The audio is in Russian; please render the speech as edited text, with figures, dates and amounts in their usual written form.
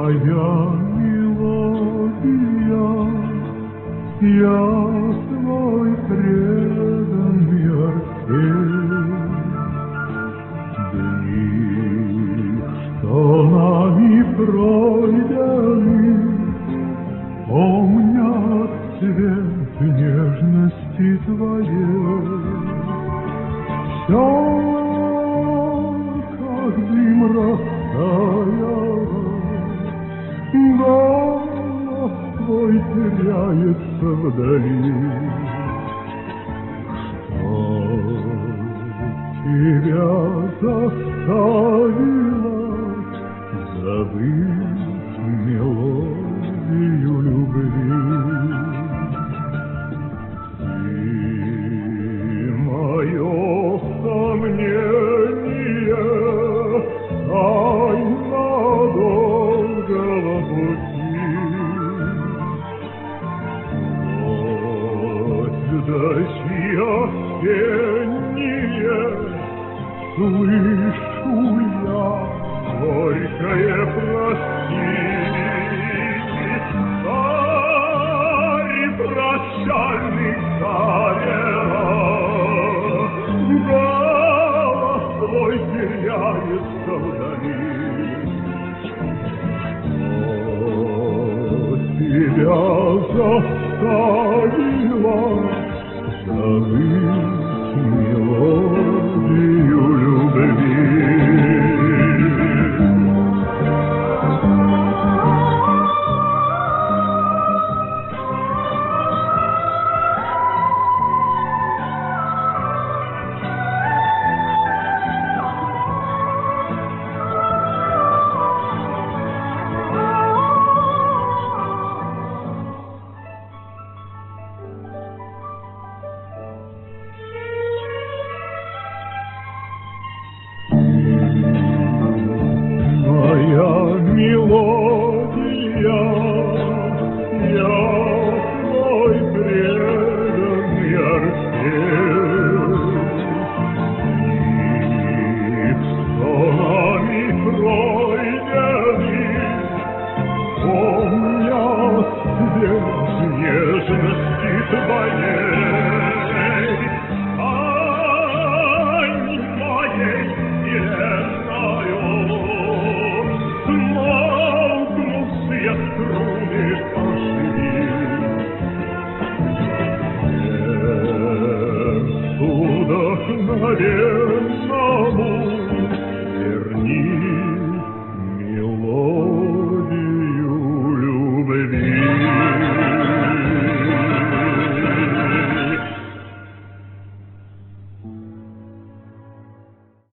моя мелодия, я свой преданный орфей. Дни, что нами пройдены, помнят цвет нежности твоей. Все, как дым растаял, голос твой теряется вдали. Что тебя заставило забыть мелодию любви? Мое сомнение, тайна долгого пути. Ночь дожди осенние, слышу я горькое прости. Ай, прощальный царь, голос твой теряется вдали. Что тебя заставило забыть мелодию любви?